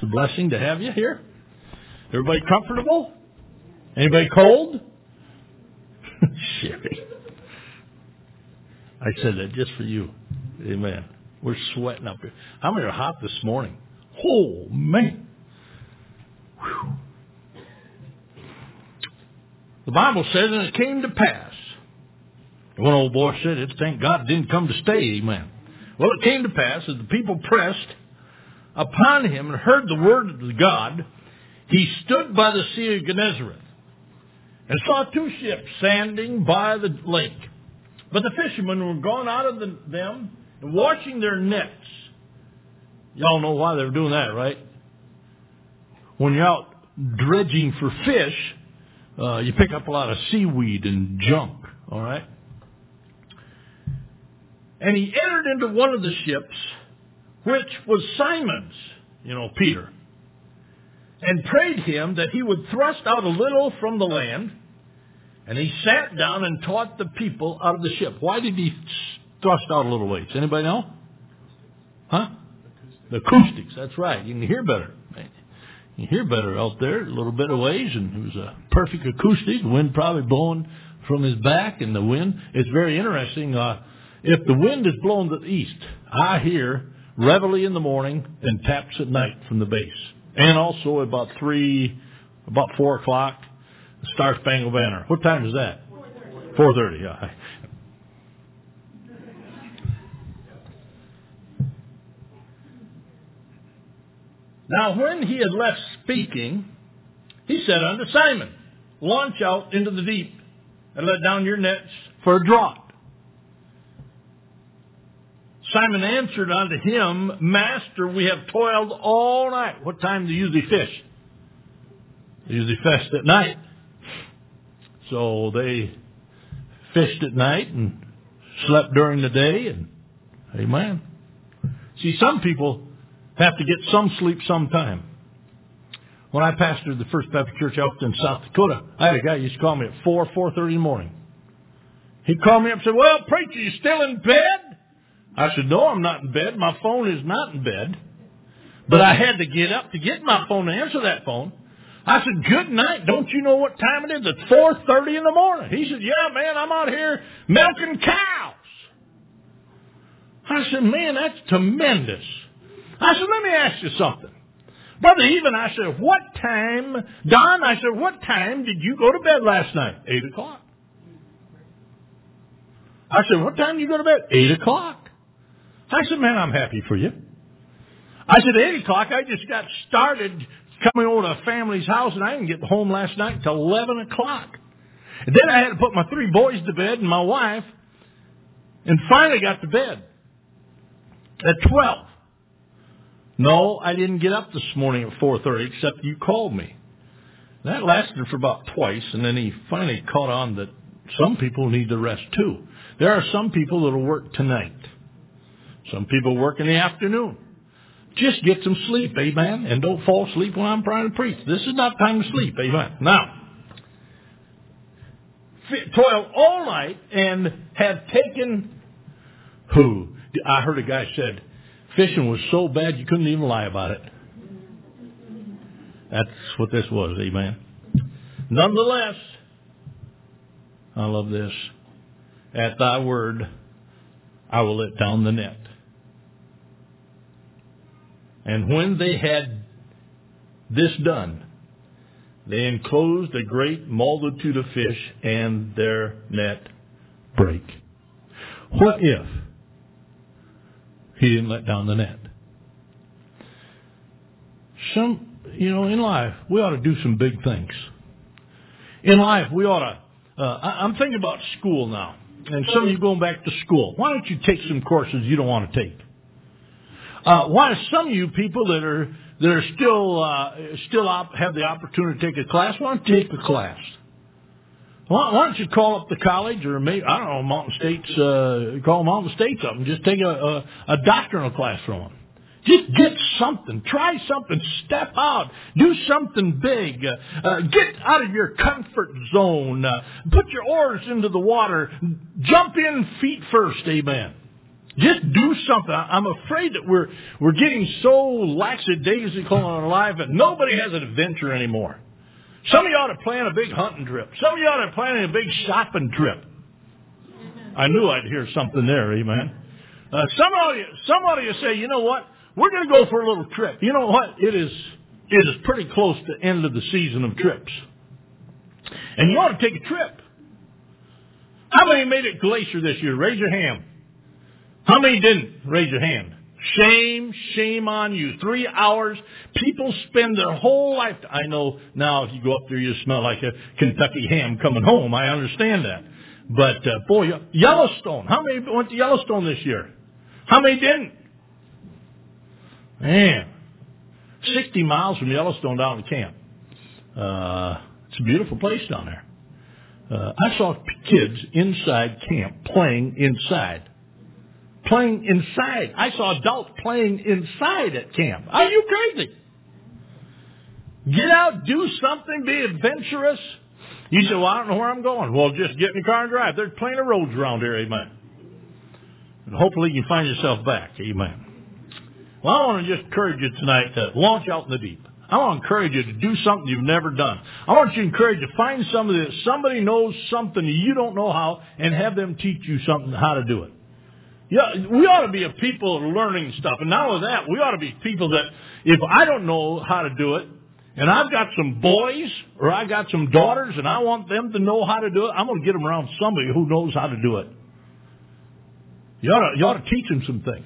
It's a blessing to have you here. Everybody comfortable? Anybody cold? Sherry. I said that just for you. Amen. We're sweating up here. How many are hot this morning? Oh, man. Whew. The Bible says, and it came to pass. One old boy said it, thank God it didn't come to stay. Amen. Well, it came to pass as the people pressed upon him and heard the word of God, he stood by the Sea of Gennesaret and saw two ships standing by the lake. But the fishermen were gone out of them and washing their nets. Y'all know why they were doing that, right? When you're out dredging for fish, you pick up a lot of seaweed and junk, all right? And he entered into one of the ships, which was Simon's, Peter, and prayed him that he would thrust out a little from the land. And he sat down and taught the people out of the ship. Why did he thrust out a little ways? Anybody know? Huh? The acoustics, that's right. You can hear better. You can hear better out there, a little bit of ways, and it was a perfect acoustic. The wind probably blowing from his back, and the wind, it's very interesting. If the wind is blowing to the east, I hear reveille in the morning and taps at night from the base. And also about 4 o'clock, the Star Spangled Banner. What time is that? 4:30, yeah. Now when he had left speaking, he said unto Simon, launch out into the deep and let down your nets for a draught. Simon answered unto him, Master, we have toiled all night. What time do you usually fish? They usually fish at night. So they fished at night and slept during the day. And amen. See, some people have to get some sleep sometime. When I pastored the First Baptist Church out in South Dakota, I had a guy who used to call me at 4:30 in the morning. He'd call me up and say, well, preacher, you still in bed? I said, no, I'm not in bed. My phone is not in bed. But I had to get up to get my phone to answer that phone. I said, good night. Don't you know what time it is? It's 4:30 in the morning. He said, yeah, man, I'm out here milking cows. I said, man, that's tremendous. I said, let me ask you something. Brother Even, I said, what time, Don, I said, what time did you go to bed last night? 8 o'clock. I said, what time did you go to bed? 8 o'clock. I said, man, I'm happy for you. I said, 8 o'clock, I just got started coming over to a family's house, and I didn't get home last night until 11 o'clock. And then I had to put my 3 boys to bed and my wife, and finally got to bed at 12. No, I didn't get up this morning at 4:30, except you called me. That lasted for about twice, and then he finally caught on that some people need to rest too. There are some people that will work tonight. Some people work in the afternoon. Just get some sleep, amen, and don't fall asleep when I'm trying to preach. This is not time to sleep, amen. Now, toil all night and have taken who? I heard a guy said, fishing was so bad you couldn't even lie about it. That's what this was, amen. Nonetheless, I love this. At thy word, I will let down the net. And when they had this done, they enclosed a great multitude of fish, and their net brake. What if he didn't let down the net? In life, we ought to do some big things. In life, we ought to, I'm thinking about school now. And some of you going back to school. Why don't you take some courses you don't want to take? Why some of you people that are still have the opportunity to take a class, why don't you take a class? Why don't you call up the college or maybe, I don't know, Mountain States, call Mountain States up and just take a doctrinal class from them. Just get something. Try something. Step out. Do something big. Get out of your comfort zone. Put your oars into the water. Jump in feet first. Amen. Just do something. I'm afraid that we're getting so lackadaisical in our life that nobody has an adventure anymore. Some of you ought to plan a big hunting trip. Some of you ought to plan a big shopping trip. I knew I'd hear something there, amen. Some of you say, you know what? We're going to go for a little trip. You know what? It is pretty close to the end of the season of trips. And you ought to take a trip. How many made it Glacier this year? Raise your hand. How many didn't? Raise your hand. Shame on you. 3 hours. People spend their whole life. I know now if you go up there, you smell like a Kentucky ham coming home. I understand that. But, boy, Yellowstone. How many went to Yellowstone this year? How many didn't? Man, 60 miles from Yellowstone down to camp. It's a beautiful place down there. I saw kids inside camp playing inside. Playing inside. I saw adults playing inside at camp. Are you crazy? Get out, do something, be adventurous. You say, well, I don't know where I'm going. Well, just get in the car and drive. There's plenty of roads around here, amen. And hopefully you can find yourself back, amen. Well, I want to just encourage you tonight to launch out in the deep. I want to encourage you to do something you've never done. I want you to encourage you to find somebody knows something you don't know how and have them teach you something how to do it. Yeah, we ought to be a people of learning stuff. And not only that, we ought to be people that if I don't know how to do it, and I've got some boys or I got some daughters and I want them to know how to do it, I'm going to get them around somebody who knows how to do it. You ought to teach them some things.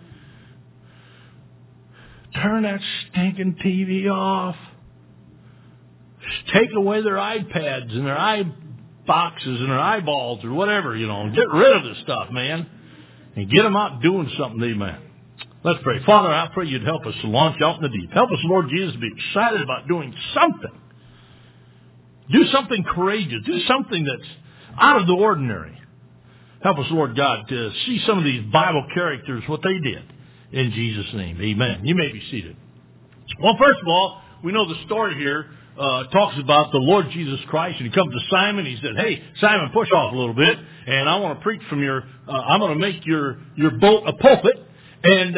Turn that stinking TV off. Take away their iPads and their iBoxes and their eyeballs or whatever, Get rid of this stuff, man. And get them out doing something, amen. Let's pray. Father, I pray you'd help us to launch out in the deep. Help us, Lord Jesus, to be excited about doing something. Do something courageous. Do something that's out of the ordinary. Help us, Lord God, to see some of these Bible characters, what they did. In Jesus' name, amen. You may be seated. Well, first of all, we know the story here talks about the Lord Jesus Christ. And he comes to Simon. He said, hey, Simon, push off a little bit. And I want to preach from I'm going to make your boat a pulpit. And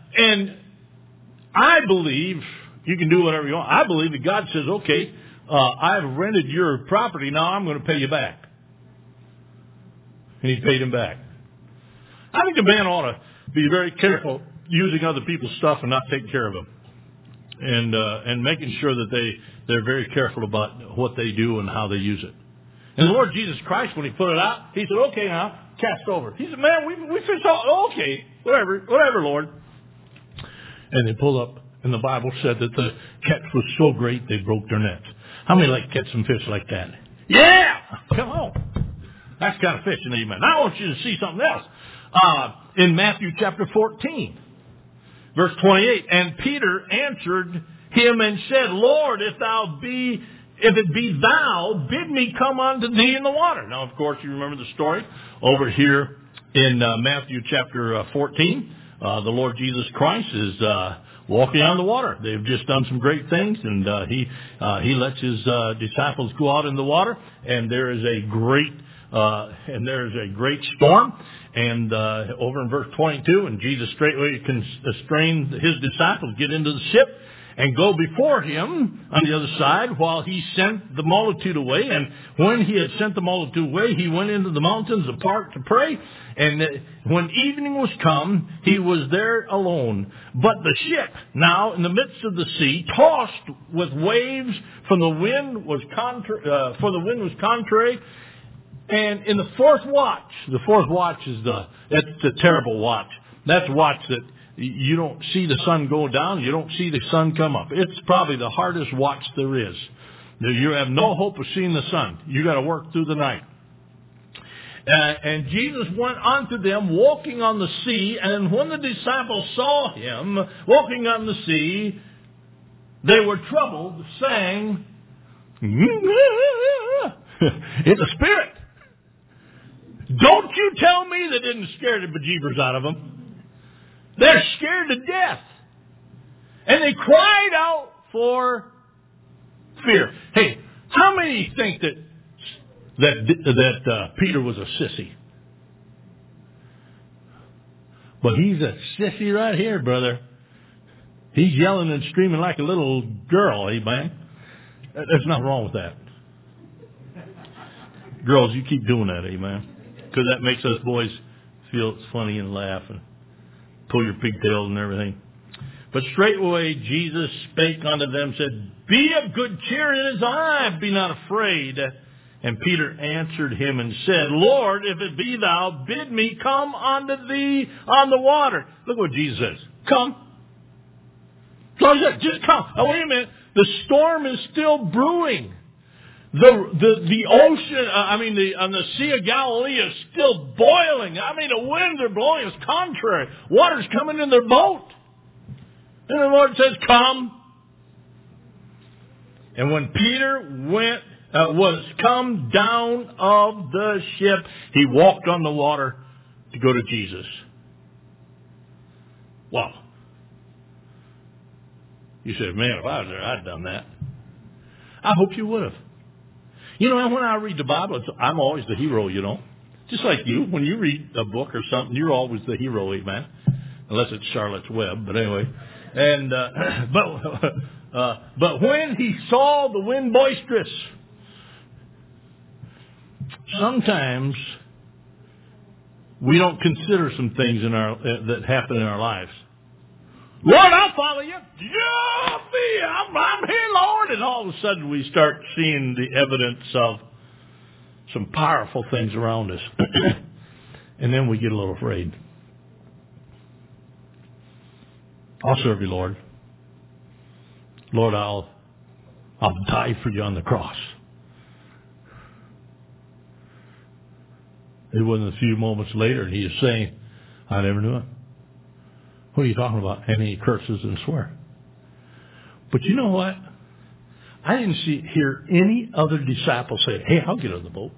I believe, you can do whatever you want. I believe that God says, okay, I've rented your property. Now I'm going to pay you back. And he paid him back. I think a man ought to be very careful using other people's stuff and not taking care of them. And making sure that they're very careful about what they do and how they use it. And the Lord Jesus Christ, when he put it out, he said, okay, now, cast over. He said, man, we fished all, okay, whatever, Lord. And they pulled up, and the Bible said that the catch was so great they broke their nets. How many like to catch some fish like that? Yeah! Come on. That's kind of fishing, amen. Now I want you to see something else. In Matthew chapter 14, verse 28, and Peter answered him and said, Lord, if it be thou, bid me come unto thee in the water. Now, of course, you remember the story over here in Matthew chapter 14. The Lord Jesus Christ is walking on the water. They've just done some great things, and he lets his disciples go out in the water, and there is a great storm. And over in verse 22, and Jesus straightway constrained his disciples, get into the ship and go before him on the other side while he sent the multitude away. And when he had sent the multitude away, he went into the mountains apart to pray. And when evening was come, he was there alone. But the ship, now in the midst of the sea, tossed with waves, for the wind was contrary. And in the fourth watch is that's the terrible watch. That's a watch that you don't see the sun go down. You don't see the sun come up. It's probably the hardest watch there is. You have no hope of seeing the sun. You got to work through the night. And Jesus went unto them walking on the sea. And when the disciples saw him walking on the sea, they were troubled, saying, it's a spirit. Don't you tell me that didn't scare the bejeebers out of them. They're scared to death. And they cried out for fear. Hey, how many think that Peter was a sissy? But he's a sissy right here, brother. He's yelling and screaming like a little girl, amen? There's nothing wrong with that. Girls, you keep doing that, amen? Because that makes us boys feel funny and laugh and pull your pigtails and everything. But straightway Jesus spake unto them, said, Be of good cheer, it is I, be not afraid. And Peter answered him and said, Lord, if it be thou, bid me come unto thee on the water. Look what Jesus says. Come. So he said, just come. Oh, wait a minute. The storm is still brewing. The ocean, on the Sea of Galilee is still boiling. The winds are blowing. It's contrary. Water's coming in their boat. And the Lord says, come. And when Peter was come down of the ship, he walked on the water to go to Jesus. Wow. You said, man, if I was there, I'd have done that. I hope you would have. When I read the Bible, I'm always the hero, Just like you. When you read a book or something, you're always the hero, amen. Unless it's Charlotte's Web, but anyway. And but when he saw the wind boisterous, sometimes we don't consider some things that happen in our lives. Lord, I'll follow you. I'm here, Lord. And all of a sudden we start seeing the evidence of some powerful things around us. And then we get a little afraid. I'll serve you, Lord. Lord, I'll die for you on the cross. It wasn't a few moments later, and he is saying, I never knew him. What are you talking about? And he curses and swears. But you know what? I didn't hear any other disciple say, hey, I'll get on the boat.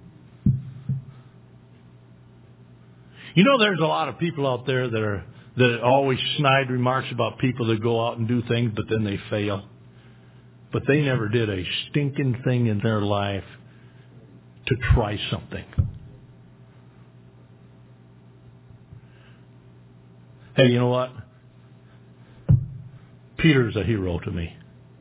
There's a lot of people out there that always snide remarks about people that go out and do things, but then they fail. But they never did a stinking thing in their life to try something. Hey, you know what? Peter's a hero to me.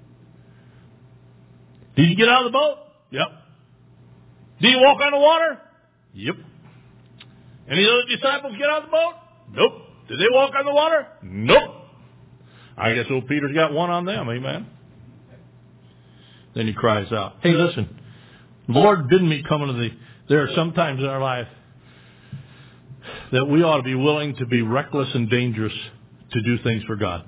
Did you get out of the boat? Yep. Did you walk on the water? Yep. Any other disciples get out of the boat? Nope. Did they walk on the water? Nope. I guess old Peter's got one on them, amen. Then he cries out, hey, listen, Lord, bid me come unto thee. There are some times in our life that we ought to be willing to be reckless and dangerous to do things for God.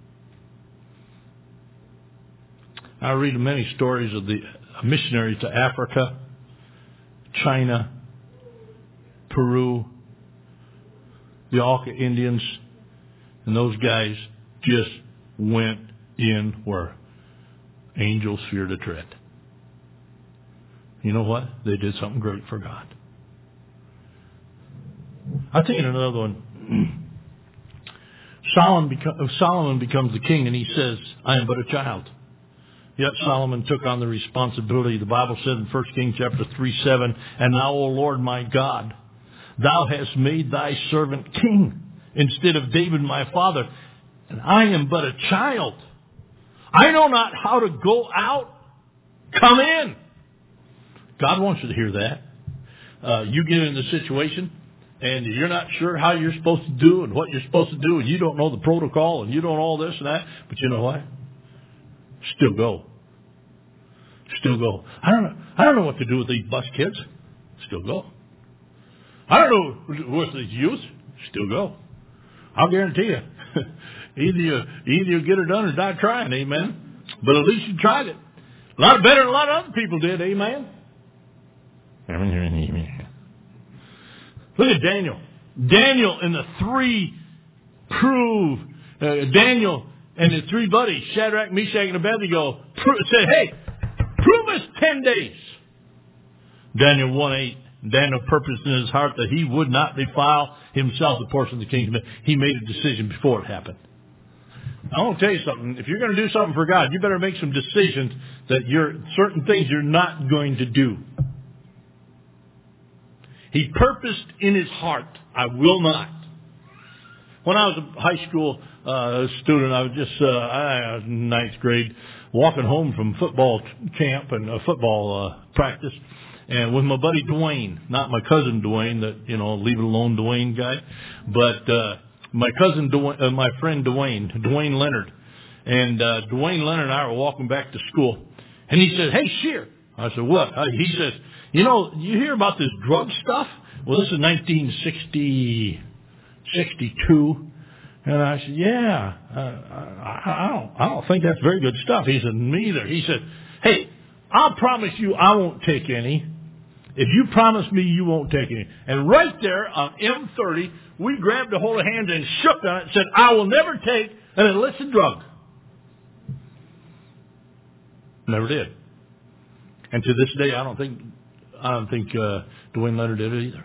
I read many stories of the missionaries to Africa, China, Peru, the Auca Indians, and those guys just went in where angels fear to tread. You know what? They did something great for God. I'll take another one. Solomon becomes the king, and he says, I am but a child. Yet Solomon took on the responsibility. The Bible said in 1 Kings chapter 3:7, and now, O Lord my God, thou hast made thy servant king instead of David my father, and I am but a child. I know not how to go out. Come in. God wants you to hear that. You get in the situation, and you're not sure how you're supposed to do and what you're supposed to do, and you don't know the protocol, and you don't know all this and that, but you know what? Still go. Still go. I don't know what to do with these bus kids. Still go. I don't know with these youth. Still go. I'll guarantee you. Either you get it done or die trying, amen. But at least you tried it. A lot better than a lot of other people did, amen. Look at Daniel. Daniel and the three Daniel and his three buddies, Shadrach, Meshach, and Abednego, said, hey, prove us 10 days. Daniel 1:8. Daniel purposed in his heart that he would not defile himself the portion of the kingdom. He made a decision before it happened. I want to tell you something. If you're going to do something for God, you better make some decisions that certain things you're not going to do. He purposed in his heart, I will not. When I was a high school student, I was just I was in ninth grade, walking home from football camp and football practice, and with my buddy Dwayne, not my cousin Dwayne, that leave it alone Dwayne guy, but my cousin Dwayne, my friend Dwayne Leonard, and Dwayne Leonard and I were walking back to school, and he said, "Hey, Shear." I said, "What?" He says, "You hear about this drug stuff?" Well, this is 1962. And I said, "Yeah, I don't think that's very good stuff." He said, "Me either." He said, "Hey, I'll promise you I won't take any. If you promise me you won't take any." And right there on M30, we grabbed a hold of hands and shook on it and said, "I will never take an illicit drug." Never did. And to this day, I don't think Dwayne Leonard did it either.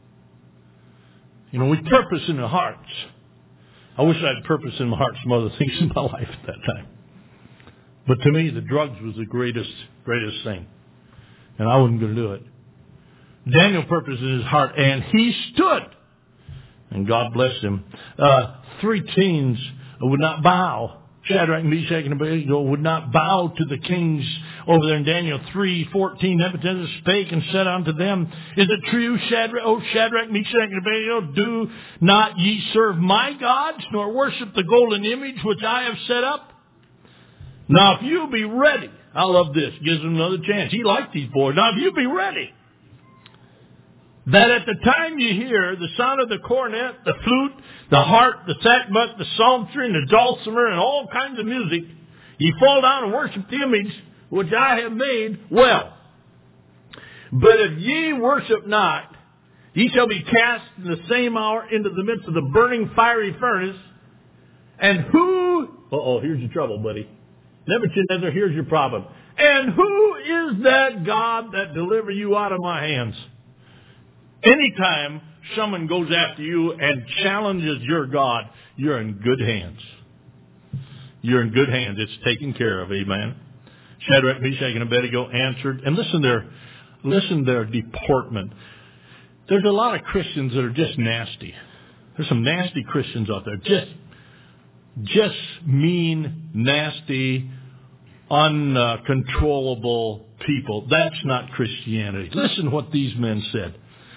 With purpose in the hearts. I wish I had purpose in my heart some other things in my life at that time. But to me, the drugs was the greatest thing. And I wasn't going to do it. Daniel purposed in his heart, and he stood. And God blessed him. 3 kings would not bow. Shadrach, Meshach, and Abednego would not bow to the kings over there in Daniel 3:14. Nebuchadnezzar spake and said unto them, "Is it true, Shadrach, Meshach, and Abednego, do not ye serve my gods, nor worship the golden image which I have set up? Now if you be ready," I love this, gives them another chance. He liked these boys. "Now if you be ready, that at the time you hear the sound of the cornet, the flute, the harp, the sackbut, the psaltery, and the dulcimer, and all kinds of music, ye fall down and worship the image which I have made, well. But if ye worship not, ye shall be cast in the same hour into the midst of the burning fiery furnace. And who," here's your trouble, buddy. Nebuchadnezzar, here's your problem. "And who is that God that deliver you out of my hands?" Anytime someone goes after you and challenges your God, you're in good hands. You're in good hands. It's taken care of. Amen. Shadrach, Meshach, and Abednego answered. And listen to their deportment. There's a lot of Christians that are just nasty. There's some nasty Christians out there. Just mean, nasty, uncontrollable people. That's not Christianity. Listen to what these men said.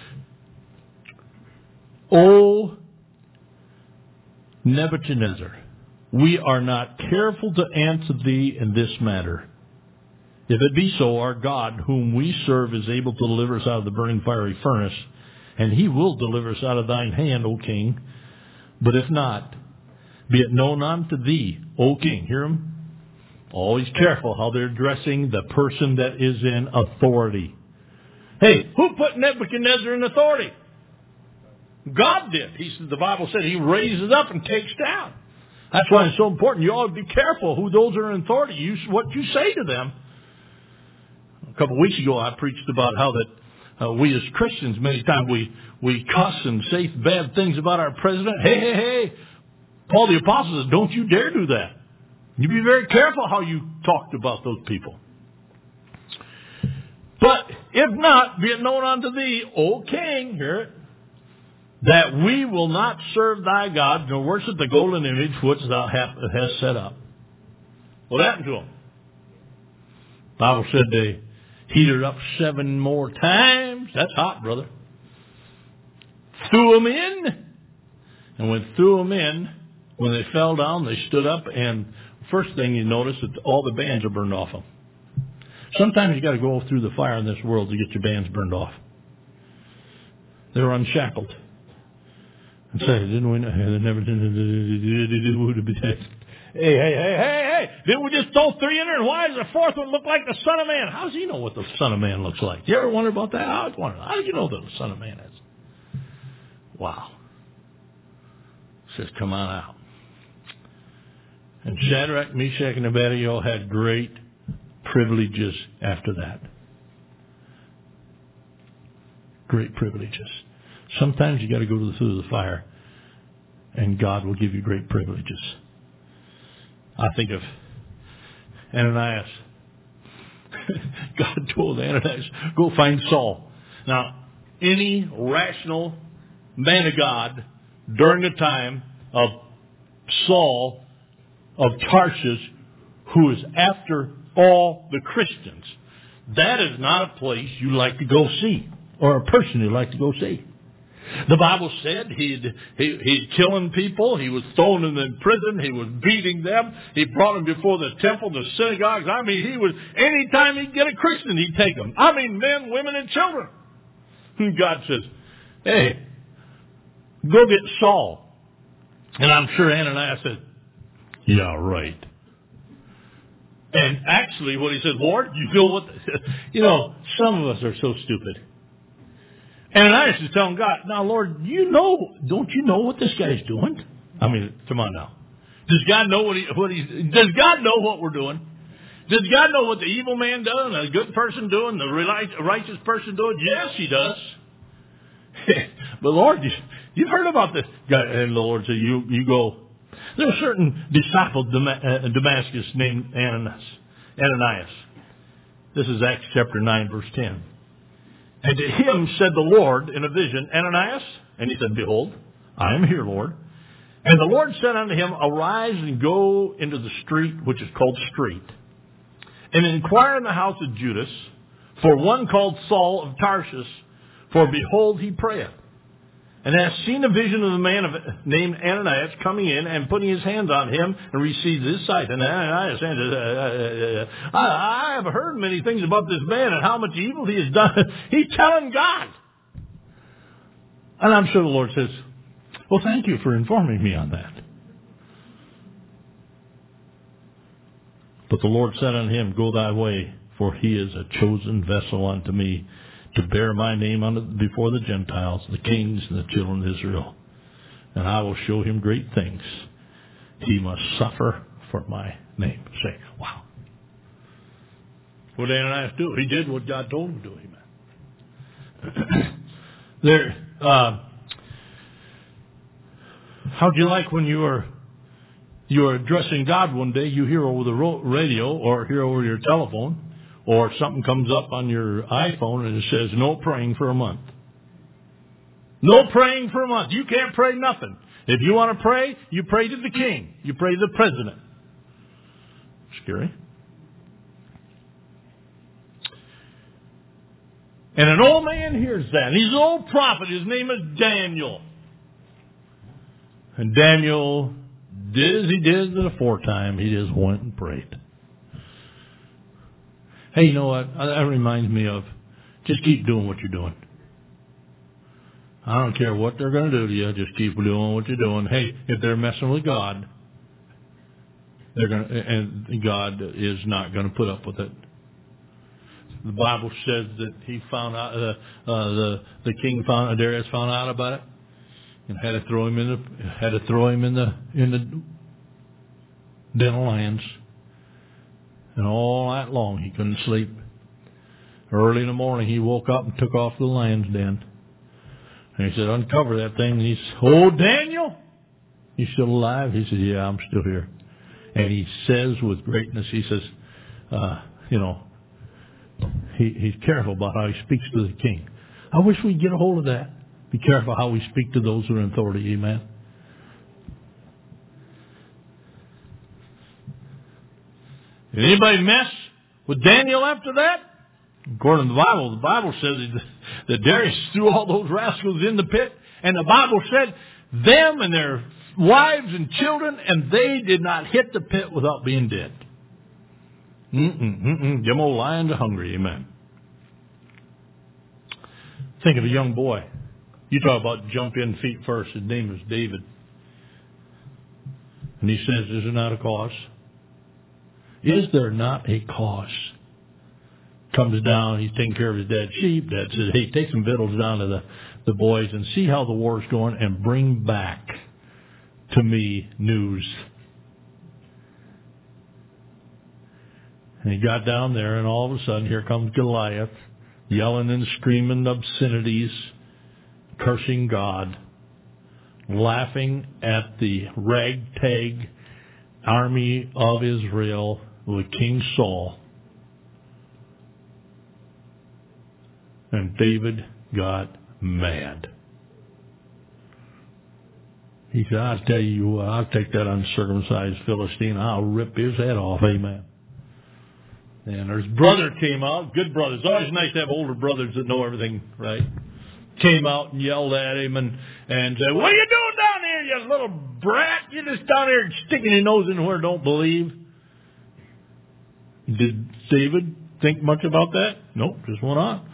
"O Nebuchadnezzar, we are not careful to answer thee in this matter. If it be so, our God, whom we serve, is able to deliver us out of the burning fiery furnace, and he will deliver us out of thine hand, O king. But if not, be it known unto thee, O king." Hear them? Always careful how they're addressing the person that is in authority. Hey, who put Nebuchadnezzar in authority? God did. The Bible said he raises up and takes down. That's why it's so important. You ought to be careful who those are in authority. What you say to them. A couple of weeks ago, I preached about how that we as Christians, many times we cuss and say bad things about our president. Hey. Paul the Apostle says, don't you dare do that. You be very careful how you talked about those people. But if not, be it known unto thee, O king, hear it, that we will not serve thy God, nor worship the golden image which thou hast set up. What happened to them? The Bible said they heated up 7 more times. That's hot, brother. Threw them in. And when threw them in, when they fell down, they stood up. And first thing you notice is that all the bands are burned off them. Sometimes you got to go through the fire in this world to get your bands burned off. They were unshackled. And say, didn't we know? They never did. Hey. Didn't we just throw 3 in there? And why does the 4th one look like the Son of Man? How does he know what the Son of Man looks like? You ever wonder about that? I was wondering, how do you know what the Son of Man is? Wow. Says, come on out. And Shadrach, Meshach, and Abednego had great privileges after that. Great privileges. Sometimes you got to go through the fire, and God will give you great privileges. I think of Ananias. God told Ananias, go find Saul. Now, any rational man of God during the time of Saul of Tarshish, who is after all the Christians. That is not a place you like to go see, or a person you like to go see. The Bible said he'd killing people. He was throwing them in prison. He was beating them. He brought them before the temple, the synagogues. I mean, anytime he'd get a Christian, he'd take them. I mean, men, women, and children. And God says, hey, go get Saul. And I'm sure Ananias said, yeah, right. And actually, what he said, Lord, you know what? Some of us are so stupid. Ananias is telling God, now, Lord, don't you know what this guy's doing? I mean, come on now. Does God know does God know what we're doing? Does God know what the evil man does and the good person doing, the righteous person doing? Yes, he does. But Lord, you've heard about this guy. And the Lord said, you go. There's a certain disciple in Damascus named Ananias. This is Acts chapter 9, verse 10. And to him said the Lord in a vision, Ananias? And he said, behold, I am here, Lord. And the Lord said unto him, arise and go into the street, which is called Straight, and inquire in the house of Judas for one called Saul of Tarshish, for behold, he prayeth. And hast seen a vision of the man named Ananias coming in and putting his hands on him and received his sight. And Ananias said, I have heard many things about this man and how much evil he has done. He's telling God. And I'm sure the Lord says, well, thank you for informing me on that. But the Lord said unto him, go thy way, for he is a chosen vessel unto me, to bear my name before the Gentiles, the kings, and the children of Israel. And I will show him great things. He must suffer for my name. Say, wow. What did Ananias do? He did what God told him to do. Amen. How'd you like when you were addressing God one day, you hear over the radio or hear over your telephone, or something comes up on your iPhone and it says, no praying for a month. No praying for a month. You can't pray nothing. If you want to pray, you pray to the king. You pray to the president. Scary. And an old man hears that. And he's an old prophet. His name is Daniel. And Daniel did as he did the aforetime. He just went and prayed. Hey, you know what? That reminds me of just keep doing what you're doing. I don't care what they're going to do to you. Just keep doing what you're doing. Hey, if they're messing with God, and God is not going to put up with it. The Bible says that he found out the king Darius found out about it and had to throw him in the den of lions. And all night long he couldn't sleep. Early in the morning he woke up and took off to the lion's den. And he said, uncover that thing. And he said, oh, Daniel, you still alive? He said, yeah, I'm still here. And he says with greatness, he says, he's careful about how he speaks to the king. I wish we'd get a hold of that. Be careful how we speak to those who are in authority. Amen. Did anybody mess with Daniel after that? According to the Bible says that Darius threw all those rascals in the pit. And the Bible said them and their wives and children, and they did not hit the pit without being dead. Them old lions are hungry. Amen. Think of a young boy. You talk about jump in feet first. His name is David. And he says, is there not a cause? Is there not a cause? Comes down, he's taking care of his dad's sheep. Dad says, hey, take some victuals down to the boys and see how the war's going and bring back to me news. And he got down there, and all of a sudden, here comes Goliath, yelling and screaming obscenities, cursing God, laughing at the ragtag army of Israel with King Saul. And David got mad. He said, I'll tell you what, I'll take that uncircumcised Philistine, I'll rip his head off, amen. And his brother came out, good brothers. It's always nice to have older brothers that know everything, right? Came out and yelled at him and said, what are you doing down here, you little brat? You're just down here sticking your nose in where don't believe. Did David think much about that? Nope, just went on.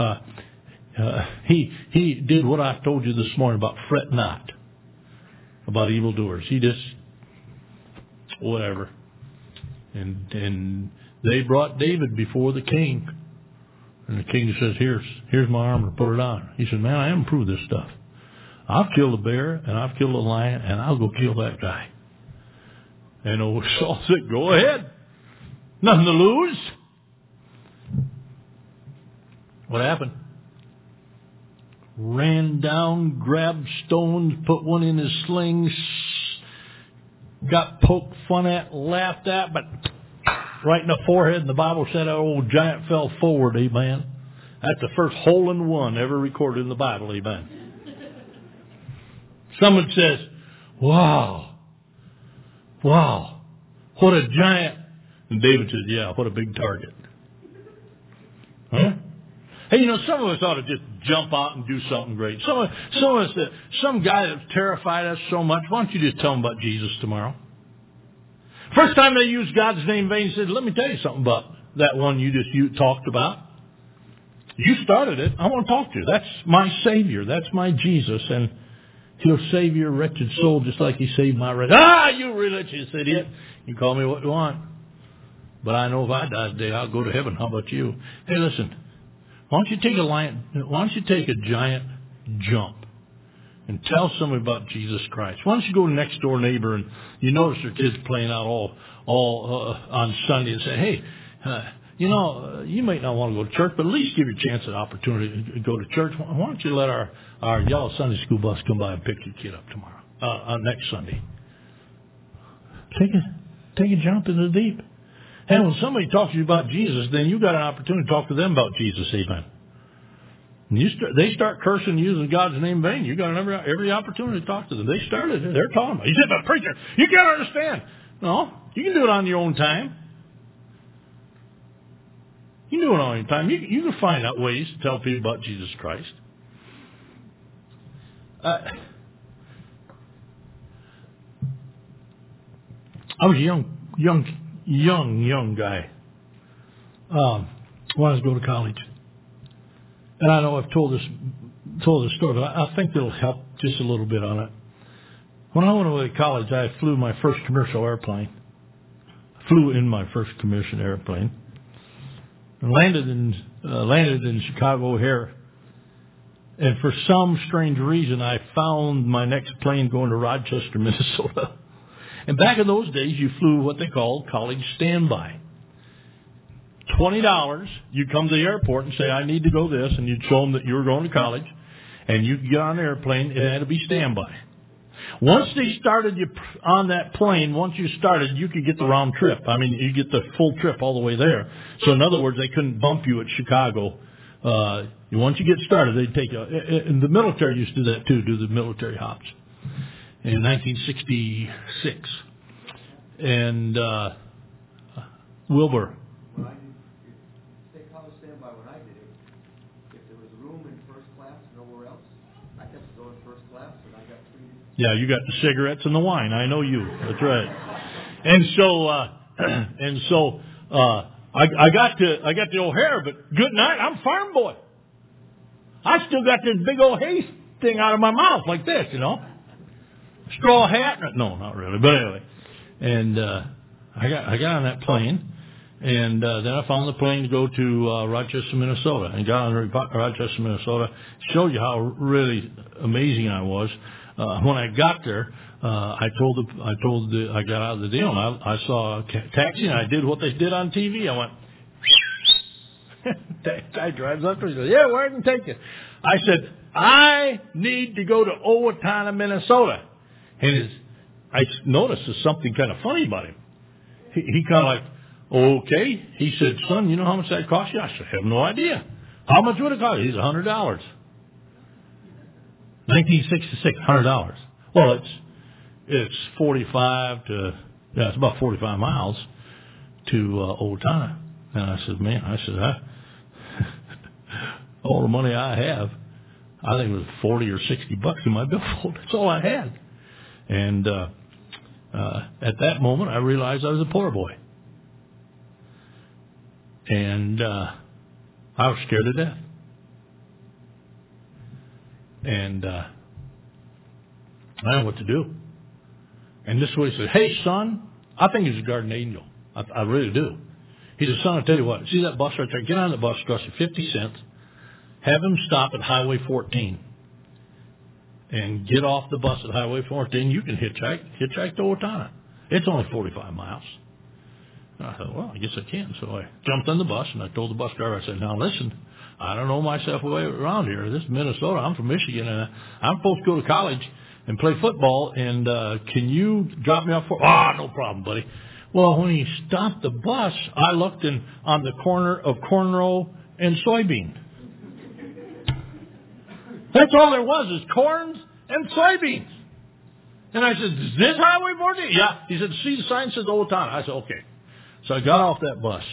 He did what I told you this morning about fret not about evildoers. He just, whatever. And they brought David before the king. And the king says, here's my armor, put it on. He said, man, I haven't proved this stuff. I've killed a bear, and I've killed a lion, and I'll go kill that guy. And old Saul said, go ahead. Nothing to lose. What happened? Ran down, grabbed stones, put one in his sling, got poked fun at, laughed at, but right in the forehead, and the Bible said that old giant fell forward, amen. That's the first hole in one ever recorded in the Bible, amen. Someone says, wow, what a giant. And David says, yeah, what a big target. Huh? Hey, you know, some of us ought to just jump out and do something great. Some of us, some guy that's terrified us so much, why don't you just tell him about Jesus tomorrow? First time they used God's name in vain, he said, let me tell you something about that one you talked about. You started it. I want to talk to you. That's my Savior. That's my Jesus. And He'll save your wretched soul just like He saved my wretched. You religious idiot. You call me what you want. But I know if I die today, I'll go to heaven. How about you? Hey, listen. Why don't you take a giant jump and tell somebody about Jesus Christ? Why don't you go to the next door neighbor and you notice their kids playing out all on Sunday and say, hey, you might not want to go to church, but at least give your chance an opportunity to go to church. Why don't you let our yellow Sunday school bus come by and pick your kid up tomorrow, next Sunday? Take a jump in the deep. And when somebody talks to you about Jesus, then you got an opportunity to talk to them about Jesus, amen. And they start cursing, using God's name in vain. You got every opportunity to talk to them. They started it. They're talking about it. You said, but preacher, you can't understand. No, you can do it on your own time. You can do it on your time. You can find out ways to tell people about Jesus Christ. I was a young guy when I was going to college. And I know I've told this story, but I think it'll help just a little bit on it. When I went away to college, I flew my first commercial airplane. Flew in my first commercial airplane. And landed in Chicago O'Hare. And for some strange reason, I found my next plane going to Rochester, Minnesota. And back in those days, you flew what they called college standby. $20, you'd come to the airport and say, I need to go this, and you'd show them that you were going to college, and you'd get on the airplane, it had to be standby. Once they started you on that plane, once you started, you could get the round trip. I mean, you get the full trip all the way there. So in other words, they couldn't bump you at Chicago. Once you get started, they'd take you. And the military used to do that too, do the military hops. In 1966. And Wilbur. Yeah, you got the cigarettes and the wine. I know you. That's right. And so I got to O'Hare, but good night. I'm a farm boy. I still got this big old hay thing out of my mouth like this, straw hat. No, not really, but anyway. And I got on that plane, and then I found the plane to go to Rochester, Minnesota, and got on Rochester, Minnesota. Showed you how really amazing I was. When I got there, I got out of the deal, and I saw a taxi, and I did what they did on TV. I went, guy drives up to me and says, yeah, where can I take you? I said, I need to go to Owatonna, Minnesota. And I noticed there's something kind of funny about him. He kind of like, okay. He said, son, you know how much that cost you? I said, I have no idea. How much would it cost you? He said, $100. 1966, $100. Well, it's 45 to, yeah, it's about 45 miles to Owatonna. And I said, all the money I have, I think it was 40 or 60 bucks in my billfold. That's all I had. And at that moment, I realized I was a poor boy. And I was scared to death. And I didn't know what to do. And this is what he said, hey, son, I think he's a guardian angel. I really do. He said, son, I'll tell you what, see that bus right there? Get on the bus, it costs you 50 cents. Have him stop at Highway 14. And get off the bus at Highway 14. You can hitchhike to Owatonna. It's only 45 miles. And I thought, well, I guess I can. So I jumped on the bus, and I told the bus driver, I said, now listen, I don't know myself way around here. This is Minnesota. I'm from Michigan, and I'm supposed to go to college and play football, and can you drop me off for? No problem, buddy. Well, when he stopped the bus, I looked on the corner of corn row and soybean. That's all there was, is corn and soybeans. And I said, is this Highway 14? Yeah. He said, see the sign says Owatonna. I said, okay. So I got off that bus.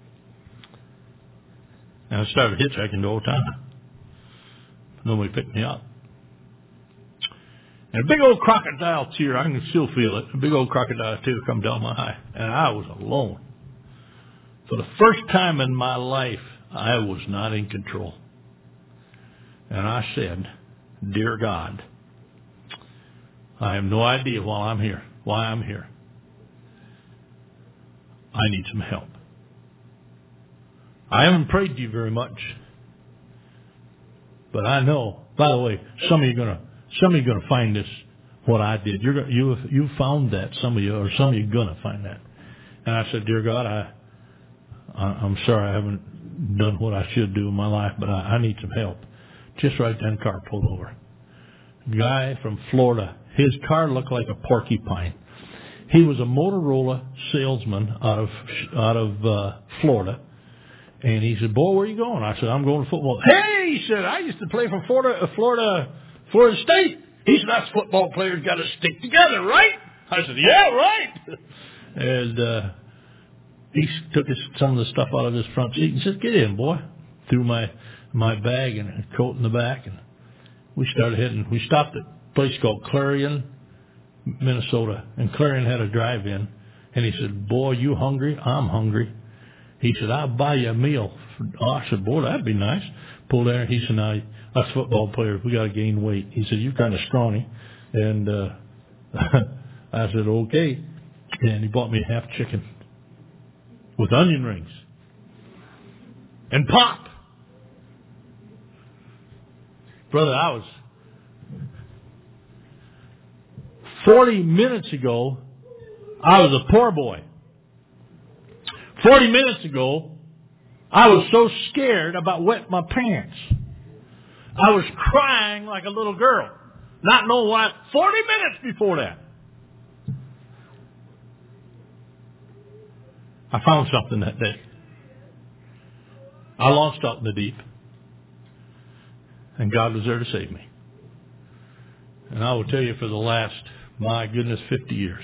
And I started hitchhiking to Owatonna. Nobody picked me up. And a big old crocodile tear, I can still feel it, a big old crocodile tear come down my eye. And I was alone. For the first time in my life, I was not in control. And I said, dear God, I have no idea why I'm here. I need some help. I haven't prayed to you very much. But I know, by the way, some of you are going to find this, what I did. You found that, some of you are going to find that. And I said, dear God, I'm sorry I haven't done what I should do in my life, but I need some help. Just right then, car pulled over. Guy from Florida. His car looked like a porcupine. He was a Motorola salesman out of Florida. And he said, boy, where are you going? I said, I'm going to football. Hey, he said, I used to play for Florida State. He said, us football players got to stick together, right? I said, yeah, right. And he took some of the stuff out of his front seat and said, get in, boy. Threw my bag and a coat in the back, and we started heading. We stopped at a place called Clarion, Minnesota, and Clarion had a drive-in. And he said, boy, you hungry? I'm hungry. He said, I'll buy you a meal. I said, boy, that'd be nice. Pulled there. He said, now, us football players, we got to gain weight. He said, you're kind of scrawny. And I said, okay. And he bought me a half chicken with onion rings and pop. Brother, 40 minutes ago, I was a poor boy. 40 minutes ago, I was so scared about wetting my pants. I was crying like a little girl, not knowing why. 40 minutes before that, I found something that day. I launched out in the deep, and God was there to save me. And I will tell you, for the last, my goodness, 50 years,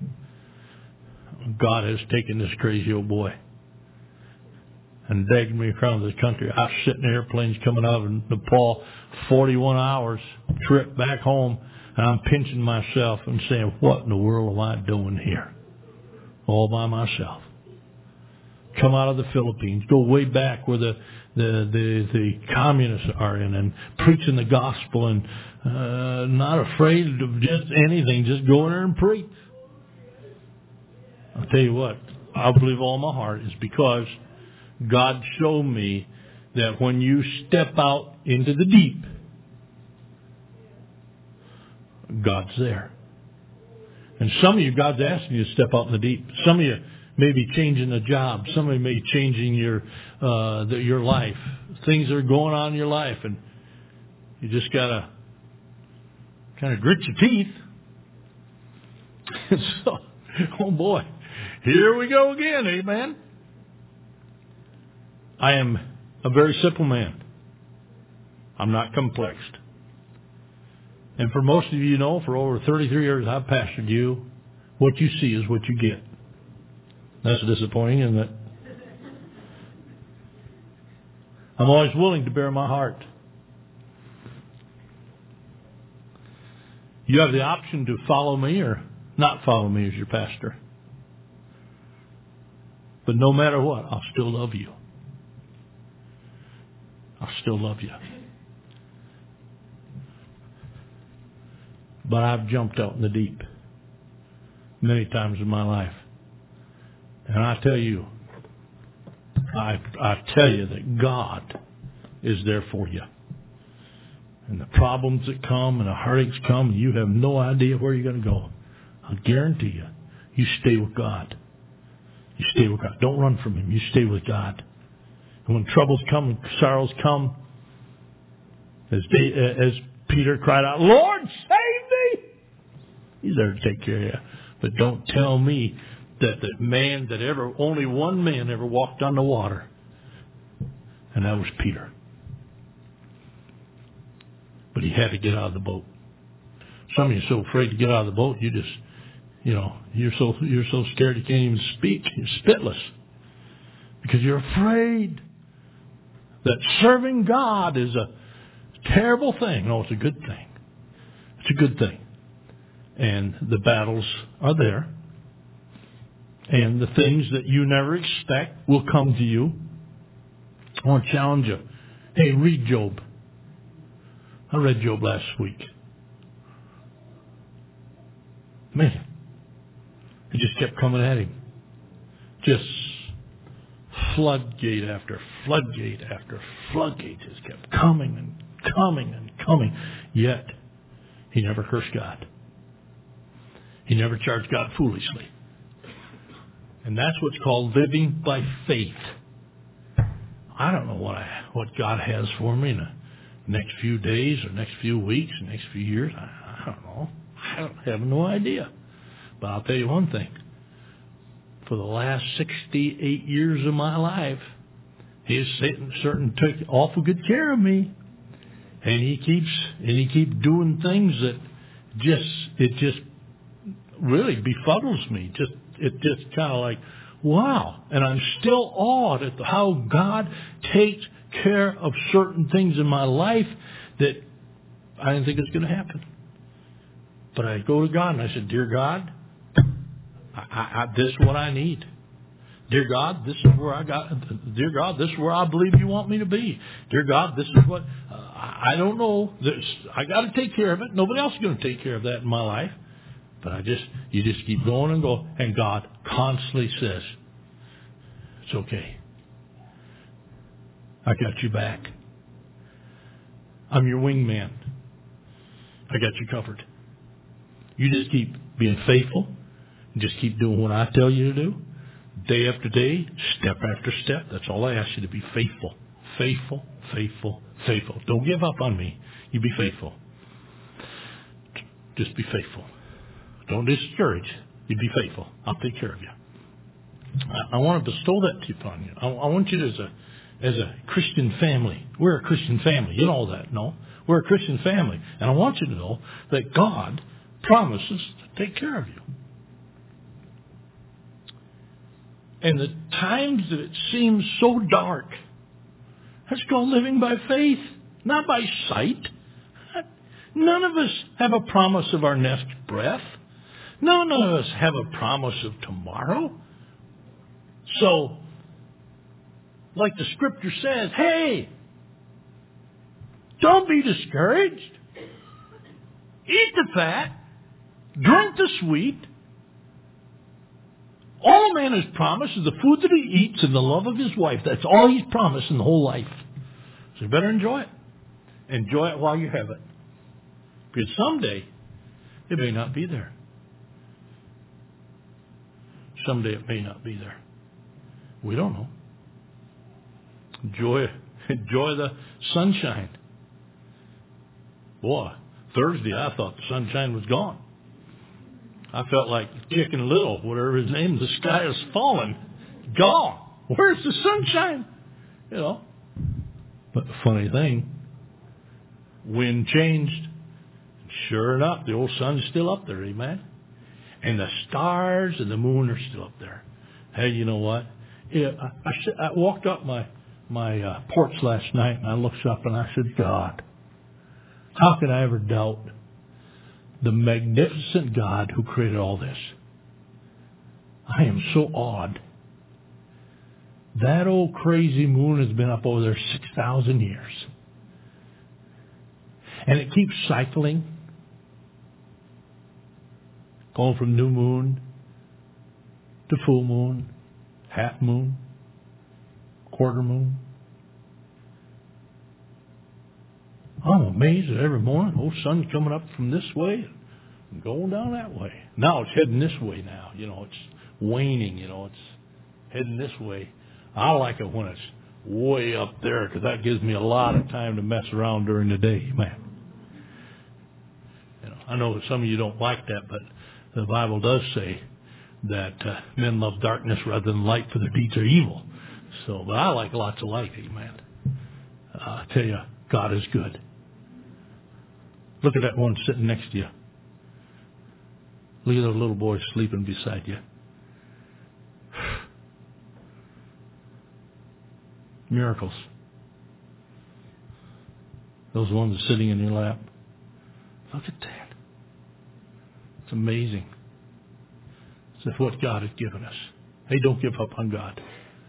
God has taken this crazy old boy and dragged me around the country. I was sitting in airplanes coming out of Nepal, 41 hours trip back home, and I'm pinching myself and saying, what in the world am I doing here? All by myself. Come out of the Philippines, go way back where the communists are in, and preaching the gospel, and not afraid of just anything, just go in there and preach. I'll tell you what, I believe all my heart is because God showed me that when you step out into the deep, God's there. And some of you, God's asking you to step out in the deep. Some of you may be changing a job. Some of you may be changing your life. Things are going on in your life, and you just got to kind of grit your teeth. So, oh boy, here we go again, amen. I am a very simple man. I'm not complexed. And for most of you know, for over 33 years I've pastored you, what you see is what you get. That's disappointing, isn't it? I'm always willing to bare my heart. You have the option to follow me or not follow me as your pastor. But no matter what, I'll still love you. I'll still love you. But I've jumped out in the deep many times in my life. And I tell you, I tell you that God is there for you. And the problems that come and the heartaches come, you have no idea where you're going to go. I guarantee you, you stay with God. You stay with God. Don't run from Him. You stay with God. And when troubles come and sorrows come, as Peter cried out, Lord, save me! He's there to take care of you. But don't tell me that only one man ever walked on the water. And that was Peter. But he had to get out of the boat. Some of you are so afraid to get out of the boat, you just, you're so scared you can't even speak. You're spitless. Because you're afraid that serving God is a terrible thing. No, it's a good thing. It's a good thing. And the battles are there. And the things that you never expect will come to you. I want to challenge you. Hey, read Job. I read Job last week. Man, it just kept coming at him. Just floodgate after floodgate after floodgate just kept coming and coming and coming. Yet, he never cursed God. He never charged God foolishly. And that's what's called living by faith. I don't know what God has for me in the next few days or next few weeks, next few years. I don't know. I have no idea. But I'll tell you one thing. For the last 68 years of my life, He has certain took awful good care of me. And He keeps doing things that just really befuddles me. It just kind of like, wow. And I'm still awed at how God takes care of certain things in my life that I didn't think was going to happen. But I go to God and I said, Dear God, this is what I need. Dear God, this is where Dear God, this is where I believe you want me to be. Dear God, this is what, I don't know. I got to take care of it. Nobody else is going to take care of that in my life. But you just keep going and going. And God constantly says, it's okay. I got you back. I'm your wingman. I got you covered. You just keep being faithful. Just keep doing what I tell you to do. Day after day, step after step. That's all I ask you to be faithful. Faithful, faithful, faithful. Don't give up on me. You be faithful. Just be faithful. Don't discourage. You be faithful. I'll take care of you. I want to bestow that upon you. I want you to, as a Christian family. We're a Christian family. You know that, no? We're a Christian family. And I want you to know that God promises to take care of you. And the times that it seems so dark, that's called living by faith, not by sight. None of us have a promise of our next breath. None of us have a promise of tomorrow. So, like the scripture says, hey, don't be discouraged. Eat the fat. Drink the sweet. All man has promised is the food that he eats and the love of his wife. That's all he's promised in the whole life. So you better enjoy it. Enjoy it while you have it. Because someday, it may not be there. Someday it may not be there. We don't know. Enjoy the sunshine. Boy, Thursday I thought the sunshine was gone. I felt like Chicken Little, whatever his name, the sky is falling. Gone. Where's the sunshine? You know. But the funny thing, wind changed, Sure enough, the old sun's still up there, amen? And the stars and the moon are still up there. Hey, you know what? Yeah, I walked up my porch last night, and I looked up and I said, God, how could I ever doubt the magnificent God who created all this? I am so awed. That old crazy moon has been up over there 6,000 years. And it keeps cycling, going from new moon to full moon, half moon, quarter moon. I'm amazed that every morning, the sun's coming up from this way and going down that way. Now it's heading this way now. It's waning, it's heading this way. I like it when it's way up there because that gives me a lot of time to mess around during the day, man. I know that some of you don't like that, but the Bible does say that men love darkness rather than light, for their deeds are evil. So, but I like lots of light, amen. I tell you, God is good. Look at that one sitting next to you. Look at those little boys sleeping beside you. Miracles. Those ones sitting in your lap. Look at that. It's amazing. It's what God has given us. Hey, don't give up on God.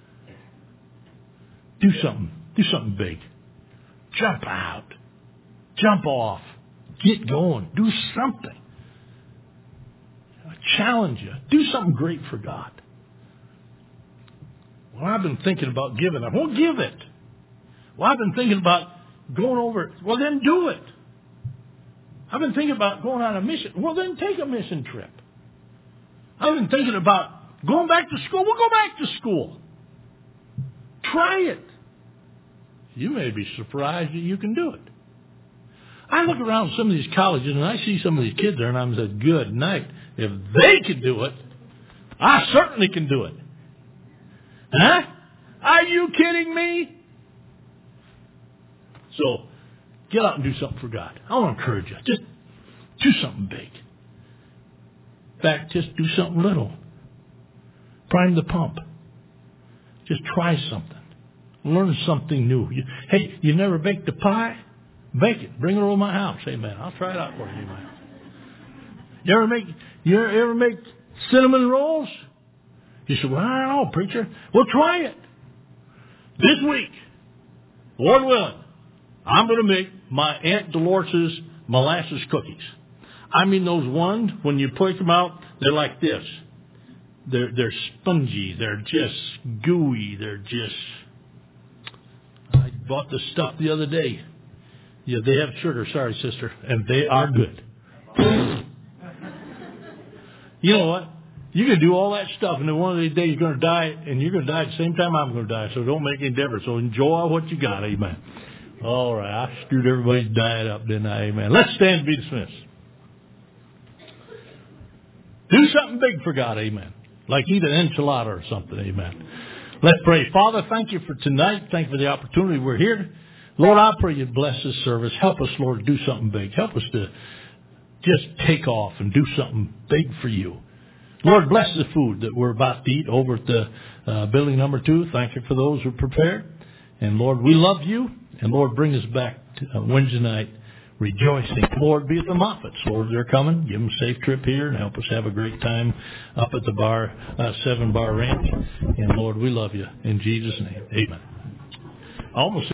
Do something. Do something big. Jump out. Jump off. Get going. Do something. I challenge you. Do something great for God. Well, I've been thinking about giving. I won't give it. Well, I've been thinking about going over. Well, then do it. I've been thinking about going on a mission. Well, then take a mission trip. I've been thinking about going back to school. Well, go back to school. Try it. You may be surprised that you can do it. I look around some of these colleges and I see some of these kids there and I'm saying, good night. If they can do it, I certainly can do it. Huh? Are you kidding me? So, get out and do something for God. I want to encourage you. Just do something big. In fact, just do something little. Prime the pump. Just try something. Learn something new. Hey, you never baked a pie? Bake it. Bring it over to my house. Amen. I'll try it out for you. Amen. You ever make cinnamon rolls? You said, well, I don't know, preacher. Well, try it. This week, Lord willing, I'm going to make my Aunt Dolores' molasses cookies. I mean those ones, when you break them out, they're like this. They're spongy. They're just gooey. I bought the stuff the other day. Yeah, they have sugar. Sorry, sister. And they are good. You know what? You can do all that stuff, and then one of these days you're going to die, and you're going to die at the same time I'm going to die, so don't make any difference. So enjoy what you got, amen. All right, I screwed everybody's diet up, didn't I, amen. Let's stand and be dismissed. Do something big for God, amen. Like eat an enchilada or something, amen. Let's pray. Father, thank you for tonight. Thank you for the opportunity we're here. Lord, I pray you'd bless this service. Help us, Lord, to do something big. Help us to just take off and do something big for you. Lord, bless the food that we're about to eat over at the building number 2. Thank you for those who prepared. And Lord, we love you. And Lord, bring us back to Wednesday night rejoicing. Lord, be at the Moffats. Lord, they're coming. Give them a safe trip here and help us have a great time up at the 7 Bar Ranch. And Lord, we love you. In Jesus' name, amen. Almost